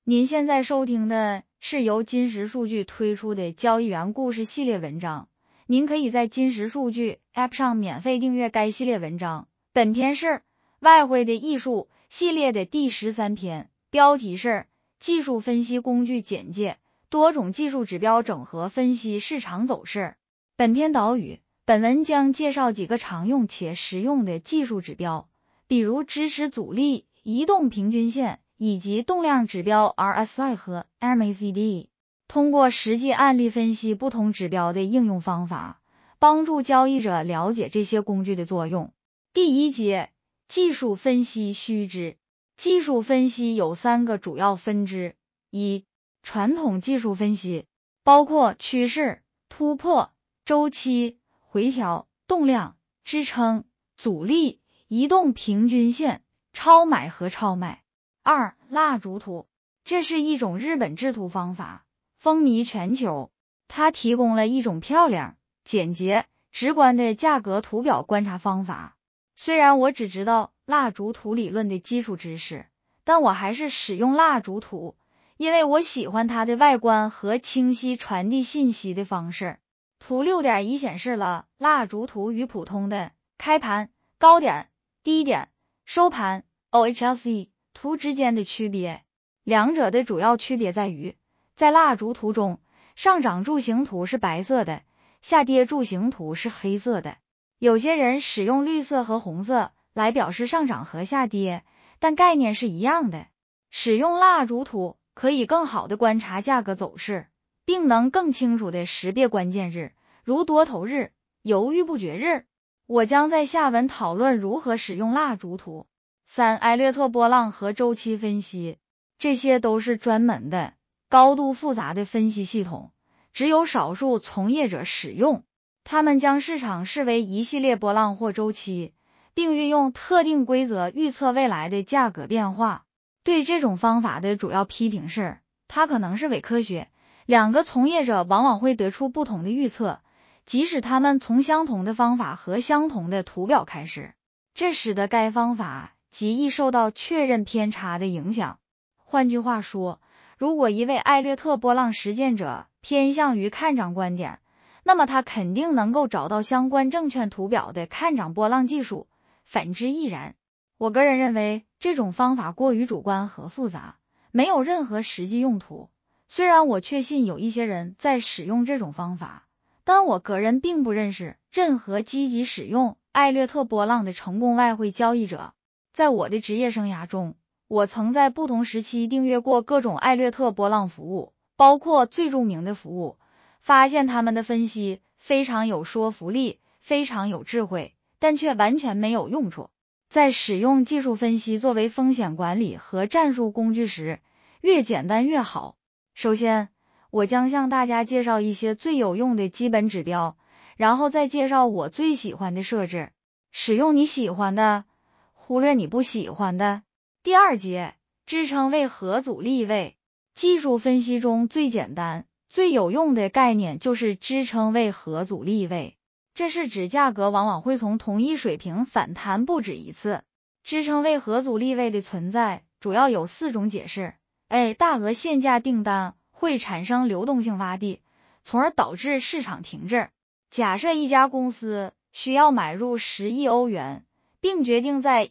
您现在收听的是由金石数据推出的交易员故事系列文章，您可以在金石数据 App 上免费订阅该系列文章。本篇是外汇的艺术系列的第13篇，标题是技术分析工具简介，多种技术指标整合分析市场走势。本篇导语，本文将介绍几个常用且实用的技术指标，比如支持阻力、移动平均线以及动量指标 RSI 和 MACD， 通过实际案例分析不同指标的应用方法，帮助交易者了解这些工具的作用。第一节，技术分析须知。技术分析有3个主要分支：一、传统技术分析，包括趋势、突破、周期、回调、动量、支撑、阻力、移动平均线、超买和超卖。2、蜡烛图，这是一种日本制图方法，风靡全球。它提供了一种漂亮、简洁、直观的价格图表观察方法。虽然我只知道蜡烛图理论的基础知识，但我还是使用蜡烛图，因为我喜欢它的外观和清晰传递信息的方式。图 6.1 显示了蜡烛图与普通的开盘、高点、低点、收盘 OHLC 图之间的区别。两者的主要区别在于，在蜡烛图中，上涨柱形图是白色的，下跌柱形图是黑色的。有些人使用绿色和红色来表示上涨和下跌，但概念是一样的。使用蜡烛图可以更好地观察价格走势，并能更清楚地识别关键日，如多头日、犹豫不决日。我将在下文讨论如何使用蜡烛图。3、艾略特波浪和周期分析，这些都是专门的、高度复杂的分析系统，只有少数从业者使用。他们将市场视为一系列波浪或周期，并运用特定规则预测未来的价格变化。对这种方法的主要批评是，它可能是伪科学。两个从业者往往会得出不同的预测，即使他们从相同的方法和相同的图表开始，这使得该方法极易受到确认偏差的影响。换句话说，如果一位艾略特波浪实践者偏向于看涨观点，那么他肯定能够找到相关证券图表的看涨波浪技术，反之亦然。我个人认为这种方法过于主观和复杂，没有任何实际用途。虽然我确信有一些人在使用这种方法，但我个人并不认识任何积极使用艾略特波浪的成功外汇交易者。在我的职业生涯中，我曾在不同时期订阅过各种艾略特波浪服务，包括最著名的服务，发现他们的分析非常有说服力，非常有智慧，但却完全没有用处。在使用技术分析作为风险管理和战术工具时，越简单越好。首先，我将向大家介绍一些最有用的基本指标，然后再介绍我最喜欢的设置。使用你喜欢的，忽略你不喜欢的。第2节，支撑位和阻力位。技术分析中最简单、最有用的概念就是支撑位和阻力位。这是指价格往往会从同一水平反弹不止一次。支撑位和阻力位的存在主要有4种解释。A. 大额限价订单会产生流动性洼地，从而导致市场停滞。假设一家公司需要买入10亿欧元，并决定在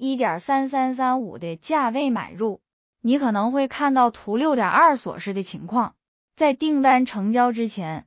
1.3335 的价位买入，你可能会看到图 6.2 所示的情况。在订单成交之前，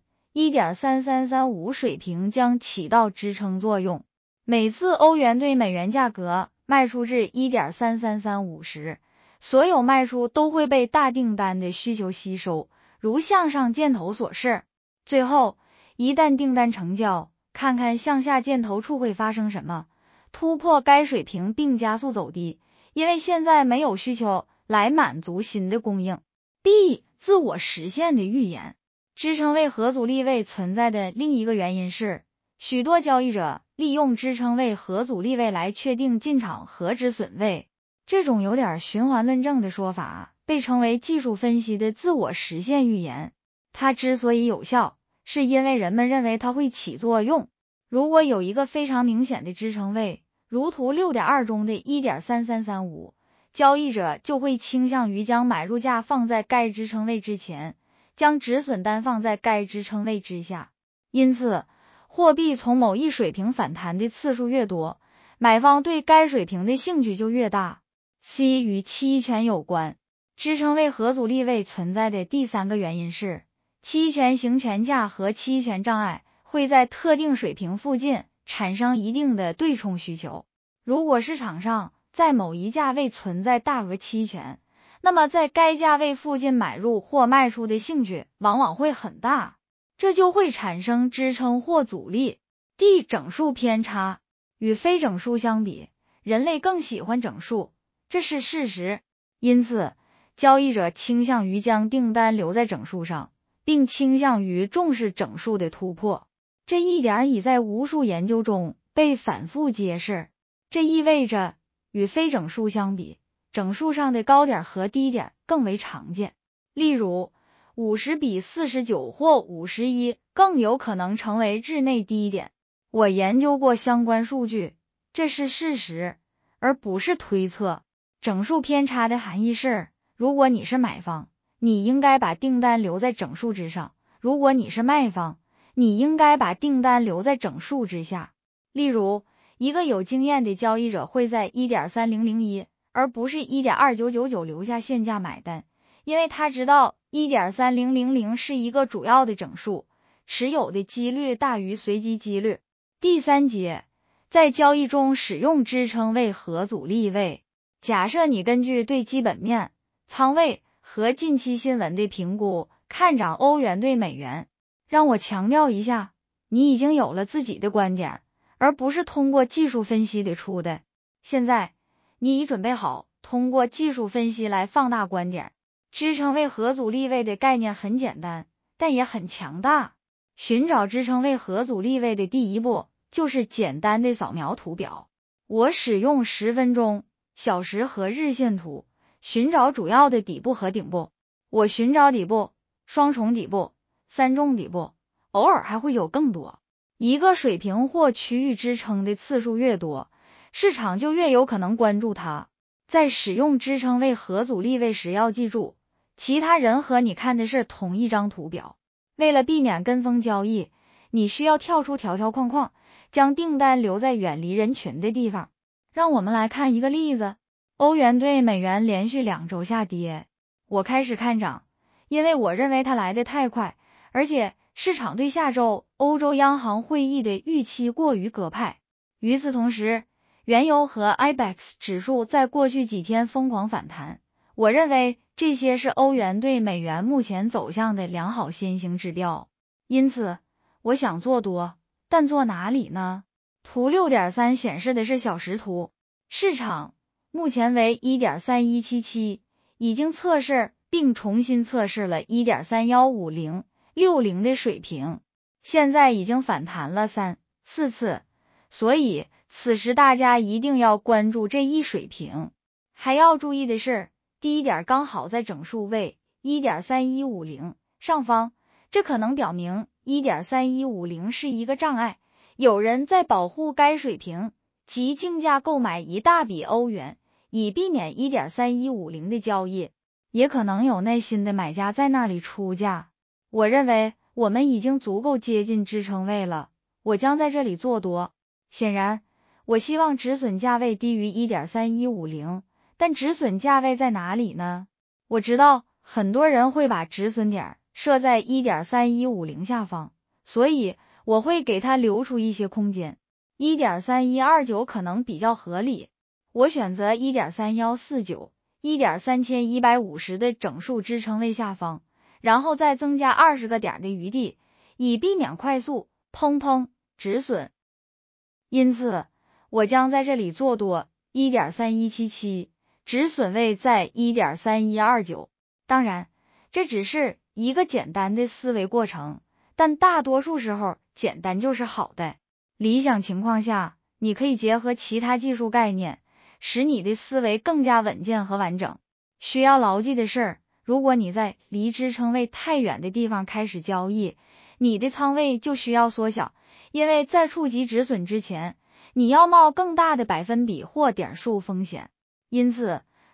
1.3335 水平将起到支撑作用。每次欧元对美元价格卖出至 1.3335 时，所有卖出都会被大订单的需求吸收，如向上箭头所示。最后，一旦订单成交，看看向下箭头处会发生什么，突破该水平并加速走低，因为现在没有需求来满足新的供应。B. 自我实现的预言。支撑位和阻力位存在的另一个原因是，许多交易者利用支撑位和阻力位来确定进场和止损位。这种有点循环论证的说法被称为技术分析的自我实现预言。它之所以有效，是因为人们认为它会起作用。如果有一个非常明显的支撑位，如图 6.2 中的 1.3335， 交易者就会倾向于将买入价放在该支撑位之前，将止损单放在该支撑位之下。因此，货币从某一水平反弹的次数越多，买方对该水平的兴趣就越大。C 与期权有关。支撑位和阻力位存在的第三个原因是，期权行权价和期权障碍会在特定水平附近产生一定的对冲需求。如果市场上在某一价位存在大额期权，那么在该价位附近买入或卖出的兴趣往往会很大，这就会产生支撑或阻力。D 整数偏差。与非整数相比，人类更喜欢整数，这是事实。因此，交易者倾向于将订单留在整数上，并倾向于重视整数的突破。这一点已在无数研究中被反复揭示。这意味着，与非整数相比，整数上的高点和低点更为常见。例如，50比49或51更有可能成为日内低点。我研究过相关数据，这是事实，而不是推测。整数偏差的含义是，如果你是买方，你应该把订单留在整数之上；如果你是卖方，你应该把订单留在整数之下。例如，一个有经验的交易者会在 1.3001 而不是 1.2999 留下现价买单，因为他知道 1.3000 是一个主要的整数，持有的几率大于随机几率。第三节，在交易中使用支撑位和阻力位。假设你根据对基本面、仓位和近期新闻的评估看涨欧元对美元。让我强调一下，你已经有了自己的观点，而不是通过技术分析得出的。现在，你已准备好通过技术分析来放大观点。支撑位和阻力位的概念很简单，但也很强大。寻找支撑位和阻力位的第一步就是简单的扫描图表。我使用10分钟、小时和日线图寻找主要的底部和顶部。我寻找底部、双重底部、三重底部，偶尔还会有更多。一个水平或区域支撑的次数越多，市场就越有可能关注它。在使用支撑位和阻力位时要记住，其他人和你看的是同一张图表。为了避免跟风交易，你需要跳出条条框框，将订单留在远离人群的地方。让我们来看一个例子。欧元对美元连续2周下跌，我开始看涨，因为我认为它来得太快，而且市场对下周欧洲央行会议的预期过于鸽派。与此同时，原油和 IBEX 指数在过去几天疯狂反弹，我认为这些是欧元对美元目前走向的良好先行指标。因此，我想做多，但做哪里呢？图 6.3 显示的是小时图，市场目前为 1.3177， 已经测试并重新测试了 1.3150、60的水平，现在已经反弹了3、4次，所以此时大家一定要关注这一水平。还要注意的是，低点刚好在整数位 1.3150 上方，这可能表明 1.3150 是一个障碍，有人在保护该水平，即竞价购买一大笔欧元，以避免 1.3150 的交易，也可能有耐心的买家在那里出价。我认为我们已经足够接近支撑位了，我将在这里做多。显然，我希望止损价位低于 1.3150， 但止损价位在哪里呢？我知道很多人会把止损点设在 1.3150 下方，所以我会给它留出一些空间。1.3129 可能比较合理，我选择 1.3149、1.3150 的整数支撑位下方，然后再增加20个点的余地，以避免快速砰砰止损。因此，我将在这里做多 1.3177， 止损位在 1.3129。当然，这只是一个简单的思维过程，但大多数时候简单就是好的。理想情况下，你可以结合其他技术概念，使你的思维更加稳健和完整。需要牢记的是，如果你在离支撑位太远的地方开始交易，你的仓位就需要缩小，因为在触及止损之前，你要冒更大的百分比或点数风险。因此，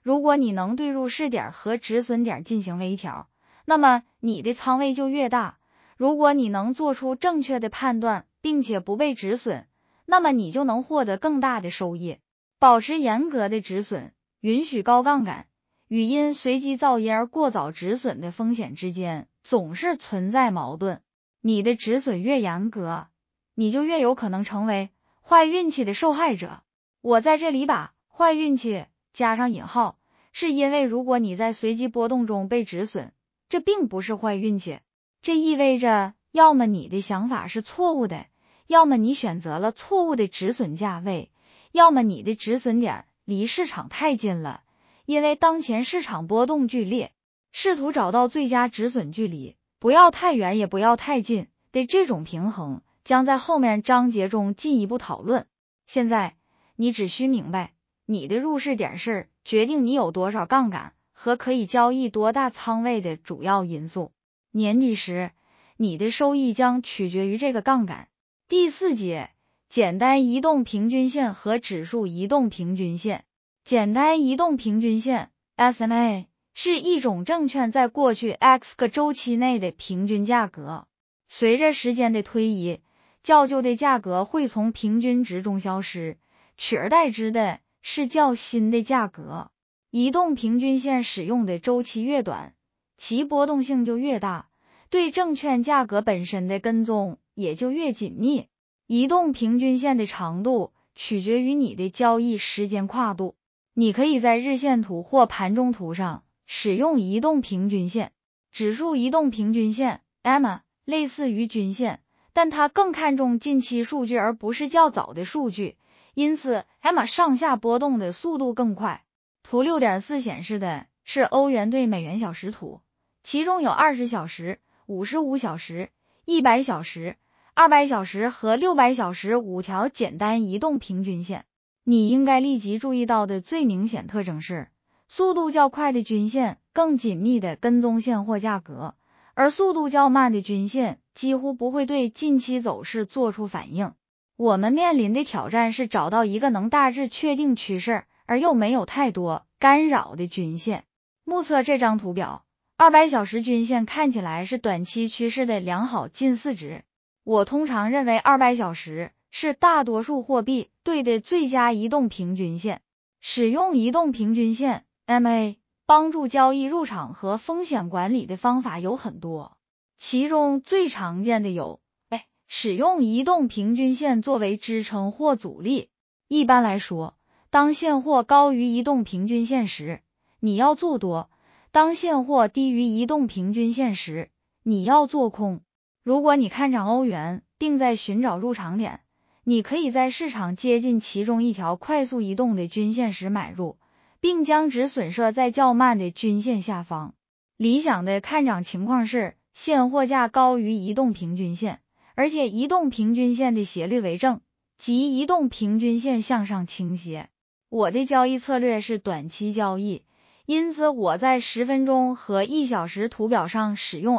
如果你能对入市点和止损点进行微调，那么你的仓位就越大。如果你能做出正确的判断，并且不被止损，那么你就能获得更大的收益。保持严格的止损，允许高杠杆，与因随机噪音而过早止损的风险之间总是存在矛盾。你的止损越严格，你就越有可能成为坏运气的受害者。我在这里把坏运气加上引号，是因为如果你在随机波动中被止损，这并不是坏运气，这意味着要么你的想法是错误的，要么你选择了错误的止损价位，要么你的止损点离市场太近了。因为当前市场波动剧烈，试图找到最佳止损距离，不要太远也不要太近的这种平衡，将在后面章节中进一步讨论。现在你只需明白，你的入市点是决定你有多少杠杆和可以交易多大仓位的主要因素。年底时，你的收益将取决于这个杠杆。第4节，简单移动平均线和指数移动平均线。简单移动平均线 SMA 是一种证券在过去 X 个周期内的平均价格。随着时间的推移，较旧的价格会从平均值中消失，取而代之的是较新的价格。移动平均线使用的周期越短，其波动性就越大，对证券价格本身的跟踪也就越紧密。移动平均线的长度取决于你的交易时间跨度。你可以在日线图或盘中图上使用移动平均线。指数移动平均线 EMA 类似于均线，但它更看重近期数据而不是较早的数据，因此 EMA 上下波动的速度更快。图 6.4 显示的是欧元对美元小时图，其中有20小时、55小时、100小时、200小时和600小时5条简单移动平均线。你应该立即注意到的最明显特征是，速度较快的均线更紧密地跟踪现货价格，而速度较慢的均线几乎不会对近期走势做出反应。我们面临的挑战是找到一个能大致确定趋势而又没有太多干扰的均线。目测这张图表，200小时均线看起来是短期趋势的良好近似值。我通常认为200小时是大多数货币对的最佳移动平均线。使用移动平均线 MA 帮助交易入场和风险管理的方法有很多，其中最常见的有使用移动平均线作为支撑或阻力。一般来说，当现货高于移动平均线时，你要做多；当现货低于移动平均线时，你要做空。如果你看涨欧元并在寻找入场点，你可以在市场接近其中一条快速移动的均线时买入，并将止损设在较慢的均线下方。理想的看涨情况是现货价高于移动平均线，而且移动平均线的斜率为正，即移动平均线向上倾斜。我的交易策略是短期交易，因此我在10分钟和1小时图表上使用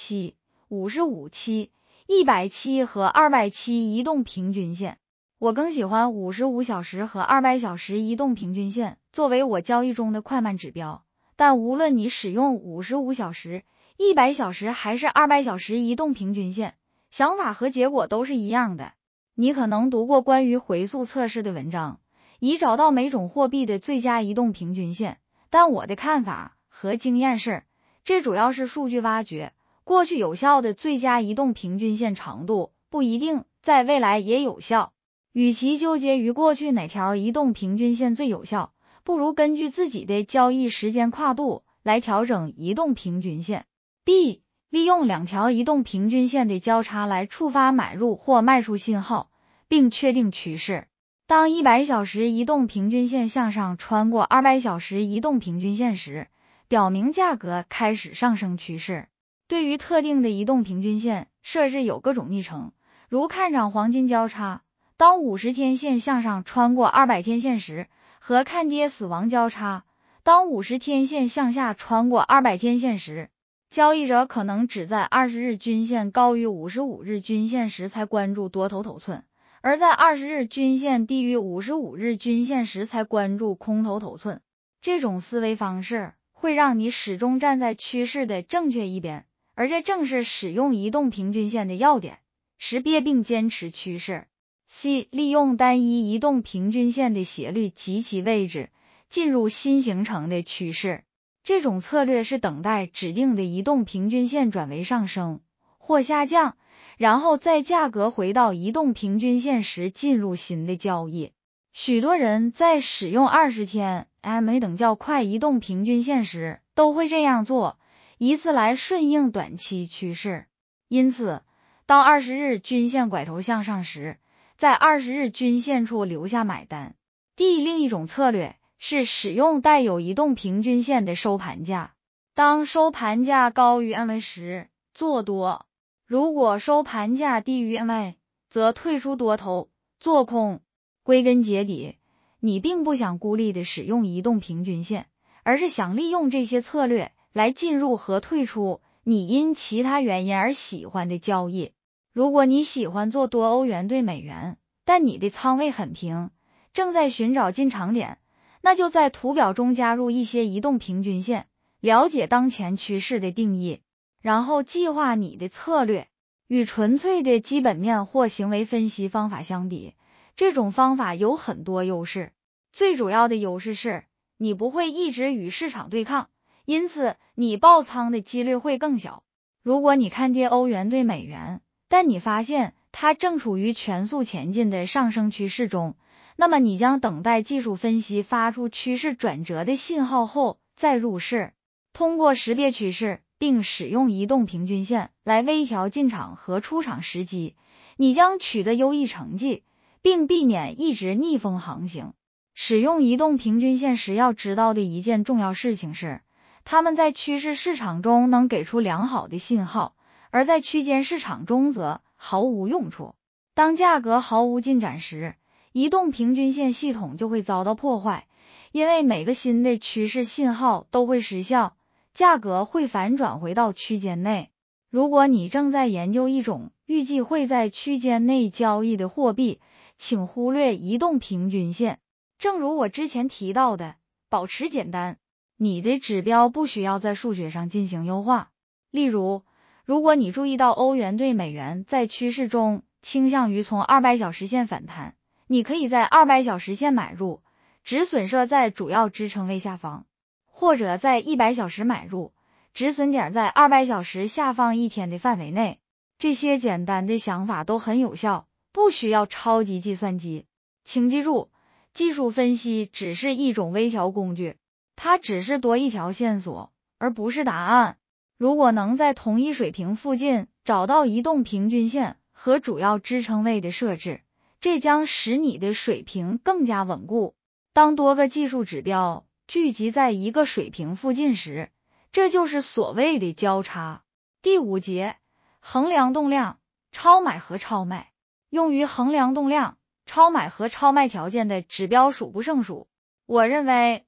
27、55期、100期和200期移动平均线。我更喜欢55小时和200小时移动平均线作为我交易中的快慢指标，但无论你使用55小时、100小时还是200小时移动平均线，想法和结果都是一样的。你可能读过关于回溯测试的文章，以找到每种货币的最佳移动平均线，但我的看法和经验是，这主要是数据挖掘，过去有效的最佳移动平均线长度不一定在未来也有效。与其纠结于过去哪条移动平均线最有效，不如根据自己的交易时间跨度来调整移动平均线。B. 利用2条移动平均线的交叉来触发买入或卖出信号，并确定趋势。当100小时移动平均线向上穿过200小时移动平均线时，表明价格开始上升趋势。对于特定的移动平均线，设置有各种昵称，如看涨黄金交叉，当50天线向上穿过200天线时，和看跌死亡交叉，当50天线向下穿过200天线时。交易者可能只在20日均线高于55日均线时才关注多头头寸，而在20日均线低于55日均线时才关注空头头寸。 这种思维方式会让你始终站在趋势的正确一边，而这正是使用移动平均线的要点，识别并坚持趋势。C. 利用单一移动平均线的斜率及其位置，进入新形成的趋势。这种策略是等待指定的移动平均线转为上升或下降，然后在价格回到移动平均线时进入新的交易。许多人在使用20天 MA 等较快移动平均线时都会这样做，以此来顺应短期趋势。因此，当20日均线拐头向上时，在20日均线处留下买单。另一种策略是使用带有移动平均线的收盘价，当收盘价高于 MA 时做多，如果收盘价低于 MA 则退出多头做空。归根结底，你并不想孤立的使用移动平均线，而是想利用这些策略来进入和退出你因其他原因而喜欢的交易。如果你喜欢做多欧元对美元，但你的仓位很平，正在寻找进场点，那就在图表中加入一些移动平均线，了解当前趋势的定义，然后计划你的策略。与纯粹的基本面或行为分析方法相比，这种方法有很多优势。最主要的优势是，你不会一直与市场对抗，因此你爆仓的几率会更小。如果你看跌欧元对美元，但你发现它正处于全速前进的上升趋势中，那么你将等待技术分析发出趋势转折的信号后再入市。通过识别趋势并使用移动平均线来微调进场和出场时机，你将取得优异成绩，并避免一直逆风航行。使用移动平均线时要知道的一件重要事情是，它们在趋势市场中能给出良好的信号，而在区间市场中则毫无用处。当价格毫无进展时，移动平均线系统就会遭到破坏，因为每个新的趋势信号都会失效，价格会反转回到区间内。如果你正在研究一种预计会在区间内交易的货币，请忽略移动平均线。正如我之前提到的，保持简单，你的指标不需要在数学上进行优化。例如，如果你注意到欧元对美元在趋势中倾向于从200小时线反弹，你可以在200小时线买入，止损设在主要支撑位下方，或者在100小时买入，止损点在200小时下方1天的范围内。这些简单的想法都很有效，不需要超级计算机。请记住，技术分析只是一种微调工具，它只是多一条线索，而不是答案。如果能在同一水平附近找到移动平均线和主要支撑位的设置，这将使你的水平更加稳固。当多个技术指标聚集在一个水平附近时，这就是所谓的交叉。第5节，衡量动量、超买和超卖。用于衡量动量、超买和超卖条件的指标数不胜数。我认为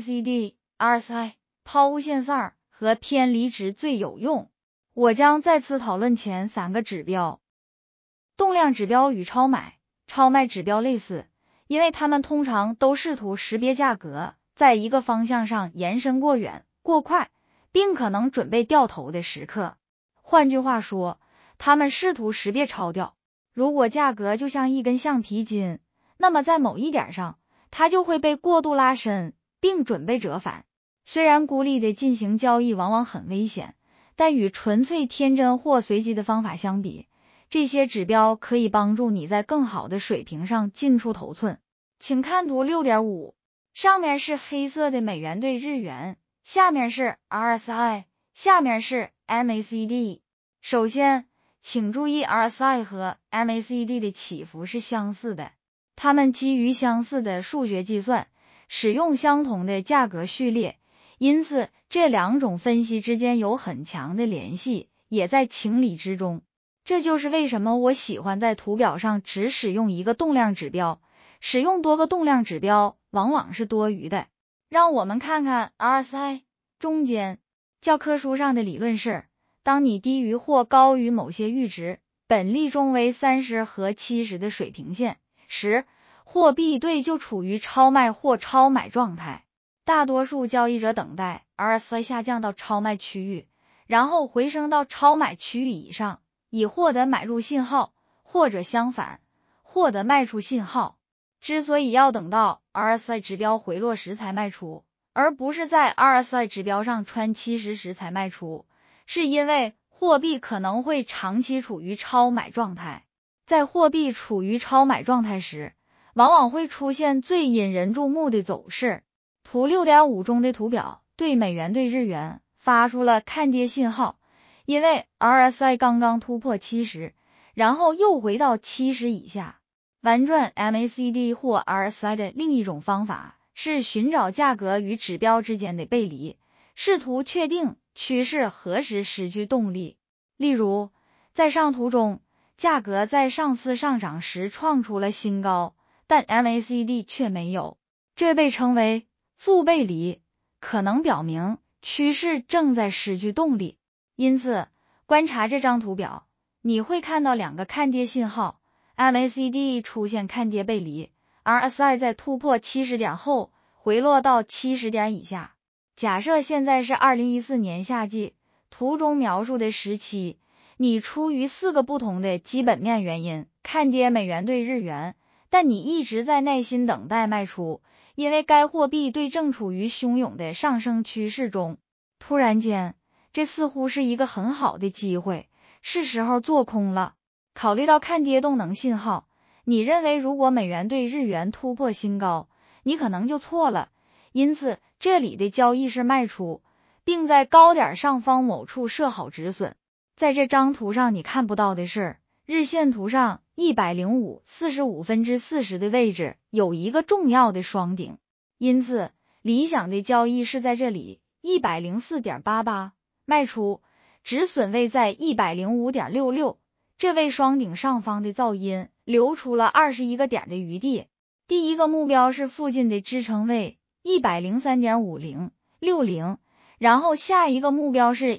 MACD、RSI、抛物线SAR 和偏离值最有用。我将再次讨论前3个指标。动量指标与超买、超卖指标类似，因为它们通常都试图识别价格在一个方向上延伸过远、过快，并可能准备掉头的时刻。换句话说，它们试图识别超掉。如果价格就像一根橡皮筋，那么在某一点上，它就会被过度拉伸，并准备折返。虽然孤立的进行交易往往很危险，但与纯粹天真或随机的方法相比，这些指标可以帮助你在更好的水平上进出头寸。请看图 6.5， 上面是黑色的美元对日元，下面是 RSI， 下面是 MACD。首先，请注意 RSI 和 MACD 的起伏是相似的，它们基于相似的数学计算，使用相同的价格序列，因此这2种分析之间有很强的联系，也在情理之中。这就是为什么我喜欢在图表上只使用一个动量指标，使用多个动量指标往往是多余的。让我们看看 RSI 中间。教科书上的理论是，当你低于或高于某些阈值，本例中为30和70的水平线时，货币对就处于超卖或超买状态。 大多数交易者等待 RSI 下降到超卖区域，然后回升到超买区域以上，以获得买入信号，或者相反，获得卖出信号。之所以要等到 RSI 指标回落时才卖出，而不是在 RSI 指标上穿70时才卖出，是因为货币可能会长期处于超买状态。在货币处于超买状态时，往往会出现最引人注目的走势。图 6.5 中的图表对美元对日元发出了看跌信号，因为 RSI 刚刚突破70，然后又回到70以下。玩转 MACD 或 RSI 的另一种方法是寻找价格与指标之间的背离，试图确定趋势何时失去动力。例如，在上图中，价格在上次上涨时创出了新高，但 MACD 却没有，这被称为负背离，可能表明趋势正在失去动力。因此，观察这张图表，你会看到两个看跌信号， MACD 出现看跌背离， RSI 在突破70点后回落到70点以下。假设现在是2014年夏季，图中描述的时期，你出于4个不同的基本面原因看跌美元对日元，但你一直在耐心等待卖出，因为该货币对正处于汹涌的上升趋势中。突然间，这似乎是一个很好的机会，是时候做空了。考虑到看跌动能信号，你认为如果美元对日元突破新高，你可能就错了。因此，这里的交易是卖出，并在高点上方某处设好止损。在这张图上你看不到的是，日线图上105.4540的位置有一个重要的双顶，因此理想的交易是在这里 104.88 卖出，止损位在 105.66， 这位双顶上方的噪音留出了21个点的余地。第一个目标是附近的支撑位 103.50 60，然后下一个目标是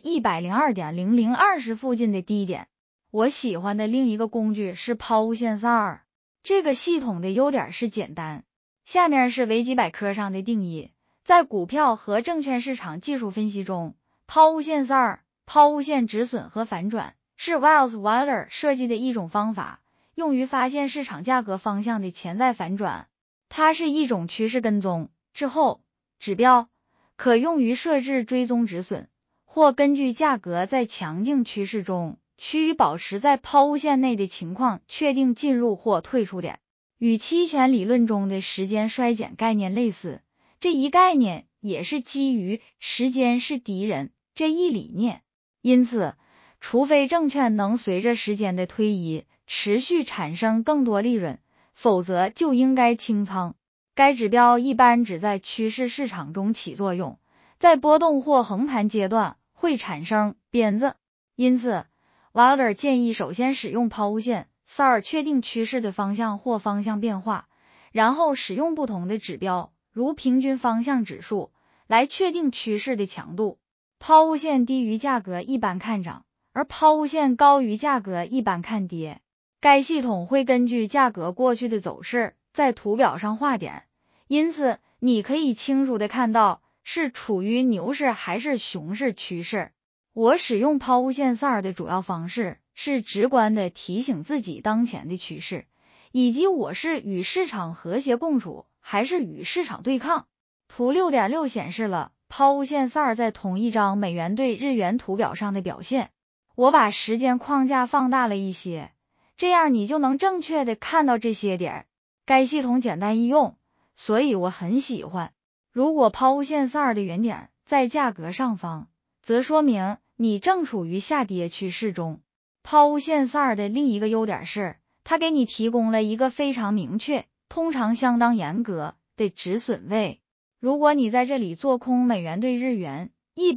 102.0020 附近的低点。我喜欢的另一个工具是抛物线SAR，这个系统的优点是简单。下面是维基百科上的定义，在股票和证券市场技术分析中，抛物线SAR，抛物线止损和反转，是 Wilder 设计的一种方法，用于发现市场价格方向的潜在反转。它是一种趋势跟踪滞后指标，可用于设置追踪止损，或根据价格在强劲趋势中趋于保持在抛物线内的情况确定进入或退出点。与期权理论中的时间衰减概念类似，这一概念也是基于时间是敌人这一理念。因此，除非证券能随着时间的推移持续产生更多利润，否则就应该清仓。该指标一般只在趋势市场中起作用，在波动或横盘阶段会产生鞭子。因此 Wilder 建议首先使用抛物线 SAR 确定趋势的方向或方向变化，然后使用不同的指标，如平均方向指数，来确定趋势的强度。抛物线低于价格一般看涨，而抛物线高于价格一般看跌。该系统会根据价格过去的走势在图表上画点，因此你可以清楚地看到是处于牛市还是熊市趋势。我使用抛物线SAR的主要方式是直观地提醒自己当前的趋势，以及我是与市场和谐共处还是与市场对抗。图 6.6 显示了抛物线SAR在同一张美元对日元图表上的表现。我把时间框架放大了一些，这样你就能正确地看到这些点。该系统简单易用，所以我很喜欢。如果抛物线SAR的原点在价格上方，则说明你正处于下跌趋势中。抛物线SAR的另一个优点是，它给你提供了一个非常明确，通常相当严格的止损位。如果你在这里做空美元对日元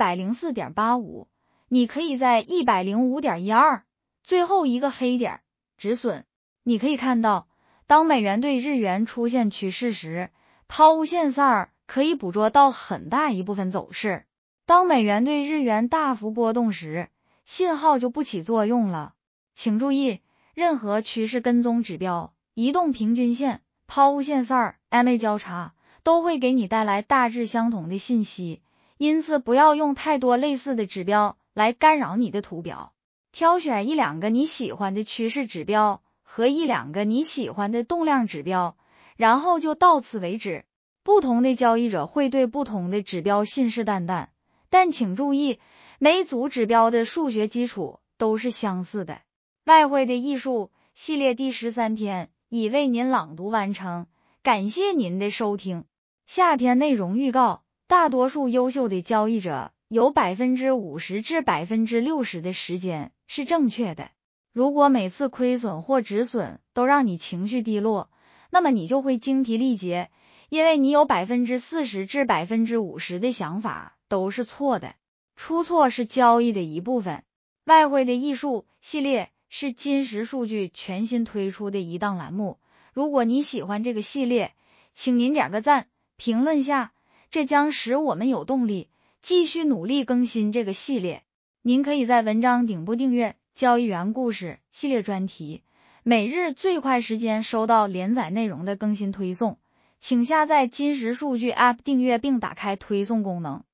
104.85， 你可以在 105.12 最后一个黑点止损。你可以看到，当美元对日元出现趋势时，抛物线SAR可以捕捉到很大一部分走势。当美元对日元大幅波动时，信号就不起作用了。请注意，任何趋势跟踪指标、移动平均线、抛物线SAR、MA 交叉都会给你带来大致相同的信息，因此不要用太多类似的指标来干扰你的图表。挑选一两个你喜欢的趋势指标和一两个你喜欢的动量指标，然后就到此为止。不同的交易者会对不同的指标信誓旦旦，但请注意，每组指标的数学基础都是相似的。外汇的艺术系列第13篇已为您朗读完成，感谢您的收听。下篇内容预告：大多数优秀的交易者有 50% 至 60% 的时间是正确的。如果每次亏损或止损都让你情绪低落，那么你就会精疲力竭，因为你有 40% 至 50% 的想法都是错的。出错是交易的一部分。外汇的艺术系列是金石数据全新推出的一档栏目，如果你喜欢这个系列，请您点个赞，评论下，这将使我们有动力继续努力更新这个系列。您可以在文章顶部订阅交易员故事系列专题，每日最快时间收到连载内容的更新推送。请下载金石数据 App 订阅并打开推送功能。